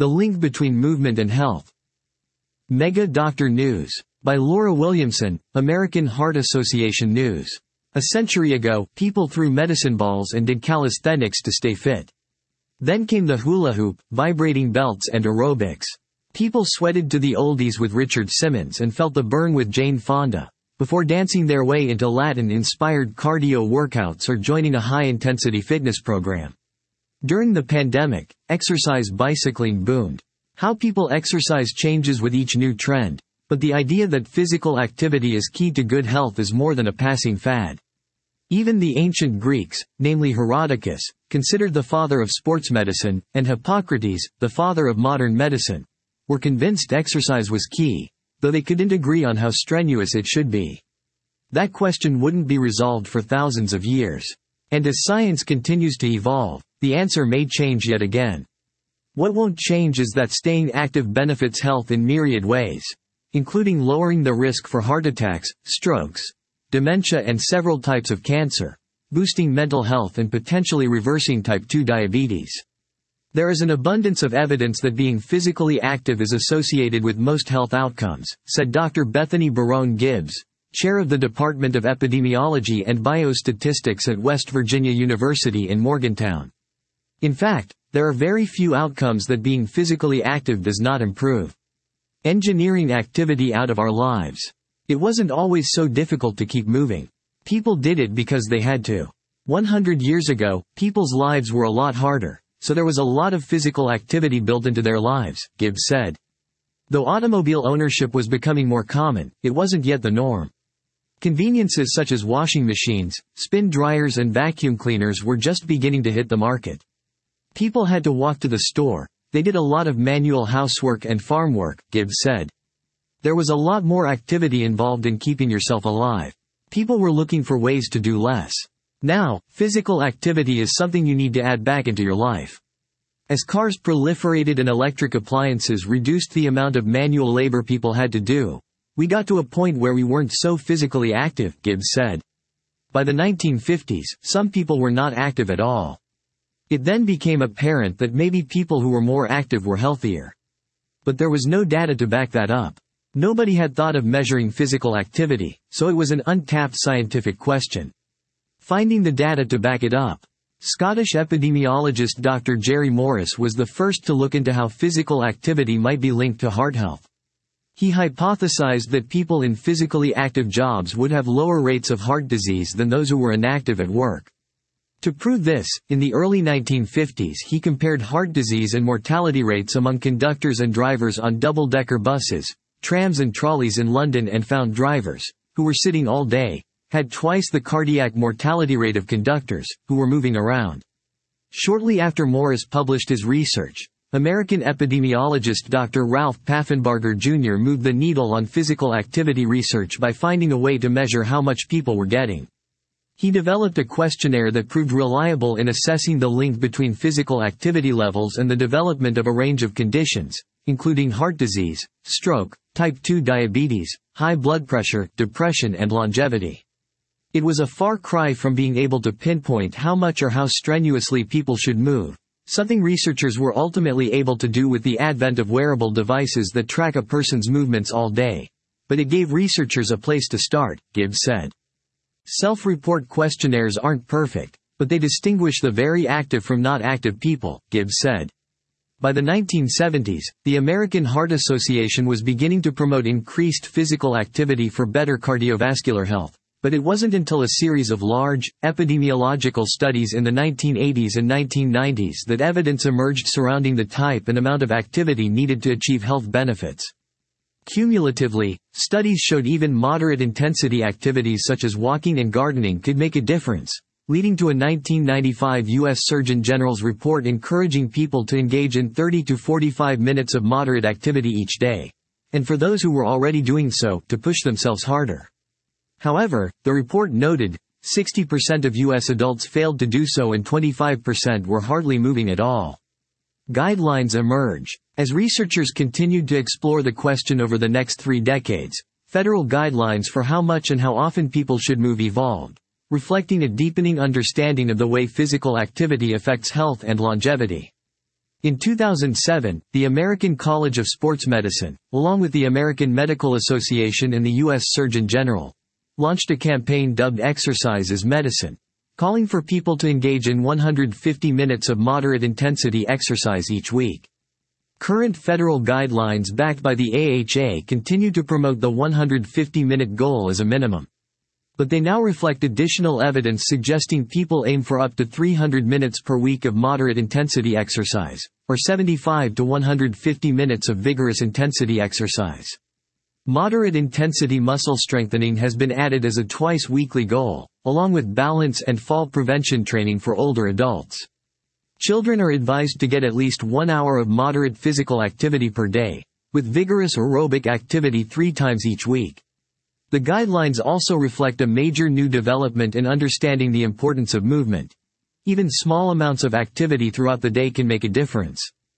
The Link Between Movement and Health. Mega Doctor News. By Laura Williamson, American Heart Association News. A century ago, people threw medicine balls and did calisthenics to stay fit. Then came the hula hoop, vibrating belts and aerobics. People sweated to the oldies with Richard Simmons and felt the burn with Jane Fonda, before dancing their way into Latin-inspired cardio workouts or joining a high-intensity fitness program. During the pandemic, exercise bicycling boomed. How people exercise changes with each new trend, but the idea that physical activity is key to good health is more than a passing fad. Even the ancient Greeks, namely Herodotus, considered the father of sports medicine, and Hippocrates, the father of modern medicine, were convinced exercise was key, though they couldn't agree on how strenuous it should be. That question wouldn't be resolved for thousands of years. And as science continues to evolve, the answer may change yet again. What won't change is that staying active benefits health in myriad ways, including lowering the risk for heart attacks, strokes, dementia and several types of cancer, boosting mental health and potentially reversing type 2 diabetes. There is an abundance of evidence that being physically active is associated with most health outcomes, said Dr. Bethany Barone Gibbs, chair of the Department of Epidemiology and Biostatistics at West Virginia University in Morgantown. In fact, there are very few outcomes that being physically active does not improve. Engineering activity out of our lives. It wasn't always so difficult to keep moving. People did it because they had to. 100 years ago, people's lives were a lot harder, so there was a lot of physical activity built into their lives, Gibbs said. Though automobile ownership was becoming more common, it wasn't yet the norm. Conveniences such as washing machines, spin dryers and vacuum cleaners were just beginning to hit the market. People had to walk to the store. They did a lot of manual housework and farm work, Gibbs said. There was a lot more activity involved in keeping yourself alive. People were looking for ways to do less. Now, physical activity is something you need to add back into your life. As cars proliferated and electric appliances reduced the amount of manual labor people had to do, we got to a point where we weren't so physically active, Gibbs said. By the 1950s, some people were not active at all. It then became apparent that maybe people who were more active were healthier. But there was no data to back that up. Nobody had thought of measuring physical activity, so it was an untapped scientific question. Finding the data to back it up. Scottish epidemiologist Dr. Jerry Morris was the first to look into how physical activity might be linked to heart health. He hypothesized that people in physically active jobs would have lower rates of heart disease than those who were inactive at work. To prove this, in the early 1950s he compared heart disease and mortality rates among conductors and drivers on double-decker buses, trams and trolleys in London and found drivers, who were sitting all day, had twice the cardiac mortality rate of conductors, who were moving around. Shortly after Morris published his research, American epidemiologist Dr. Ralph Paffenbarger Jr. moved the needle on physical activity research by finding a way to measure how much people were getting. He developed a questionnaire that proved reliable in assessing the link between physical activity levels and the development of a range of conditions, including heart disease, stroke, type 2 diabetes, high blood pressure, depression and longevity. It was a far cry from being able to pinpoint how much or how strenuously people should move, something researchers were ultimately able to do with the advent of wearable devices that track a person's movements all day. But it gave researchers a place to start, Gibbs said. Self-report questionnaires aren't perfect, but they distinguish the very active from not active people, Gibbs said. By the 1970s, the American Heart Association was beginning to promote increased physical activity for better cardiovascular health, but it wasn't until a series of large, epidemiological studies in the 1980s and 1990s that evidence emerged surrounding the type and amount of activity needed to achieve health benefits. Cumulatively, studies showed even moderate-intensity activities such as walking and gardening could make a difference, leading to a 1995 U.S. Surgeon General's report encouraging people to engage in 30 to 45 minutes of moderate activity each day, and for those who were already doing so, to push themselves harder. However, the report noted, 60% of U.S. adults failed to do so and 25% were hardly moving at all. Guidelines emerge. As researchers continued to explore the question over the next 3 decades, federal guidelines for how much and how often people should move evolved, reflecting a deepening understanding of the way physical activity affects health and longevity. In 2007, the American College of Sports Medicine, along with the American Medical Association and the U.S. Surgeon General, launched a campaign dubbed Exercise is Medicine, calling for people to engage in 150 minutes of moderate-intensity exercise each week. Current federal guidelines backed by the AHA continue to promote the 150-minute goal as a minimum. But they now reflect additional evidence suggesting people aim for up to 300 minutes per week of moderate-intensity exercise, or 75 to 150 minutes of vigorous intensity exercise. Moderate-intensity muscle strengthening has been added as a twice-weekly goal, along with balance and fall prevention training for older adults. Children are advised to get at least 1 hour of moderate physical activity per day, with vigorous aerobic activity 3 times each week. The guidelines also reflect a major new development in understanding the importance of movement. Even small amounts of activity throughout the day can make a difference.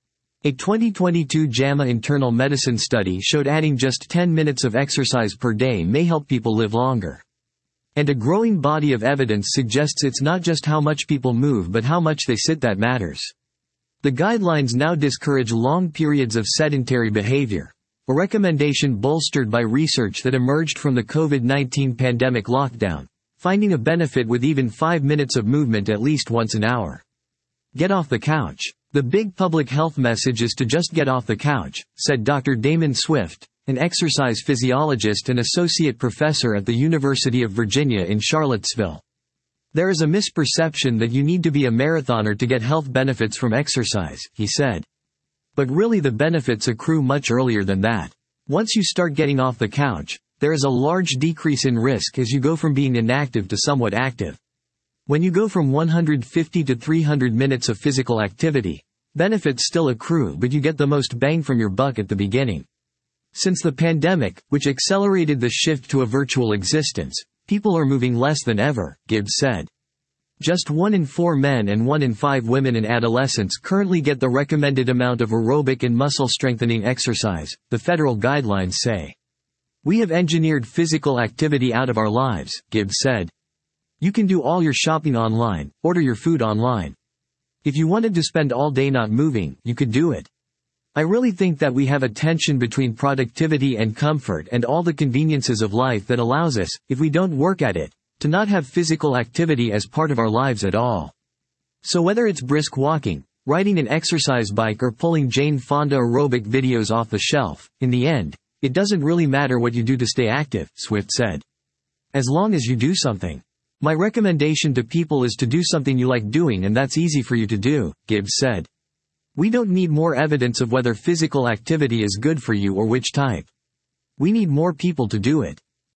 A 2022 JAMA Internal Medicine study showed adding just 10 minutes of exercise per day may help people live longer. And a growing body of evidence suggests it's not just how much people move but how much they sit that matters. The guidelines now discourage long periods of sedentary behavior, a recommendation bolstered by research that emerged from the COVID-19 pandemic lockdown, finding a benefit with even 5 minutes of movement at least once an hour. Get off the couch. The big public health message is to just get off the couch, said Dr. Damon Swift, an exercise physiologist and associate professor at the University of Virginia in Charlottesville. There is a misperception that you need to be a marathoner to get health benefits from exercise, he said. But really the benefits accrue much earlier than that. Once you start getting off the couch, there is a large decrease in risk as you go from being inactive to somewhat active. When you go from 150 to 300 minutes of physical activity, benefits still accrue but you get the most bang from your buck at the beginning. Since the pandemic, which accelerated the shift to a virtual existence, people are moving less than ever, Gibbs said. Just 1 in 4 men and 1 in 5 women in adolescence currently get the recommended amount of aerobic and muscle-strengthening exercise, the federal guidelines say. We have engineered physical activity out of our lives, Gibbs said. You can do all your shopping online, order your food online. If you wanted to spend all day not moving, you could do it. I really think that we have a tension between productivity and comfort and all the conveniences of life that allows us, if we don't work at it, to not have physical activity as part of our lives at all. So whether it's brisk walking, riding an exercise bike or pulling Jane Fonda aerobic videos off the shelf, in the end, it doesn't really matter what you do to stay active, Swift said. As long as you do something. My recommendation to people is to do something you like doing and that's easy for you to do, Gibbs said. We don't need more evidence of whether physical activity is good for you or which type. We need more people to do it.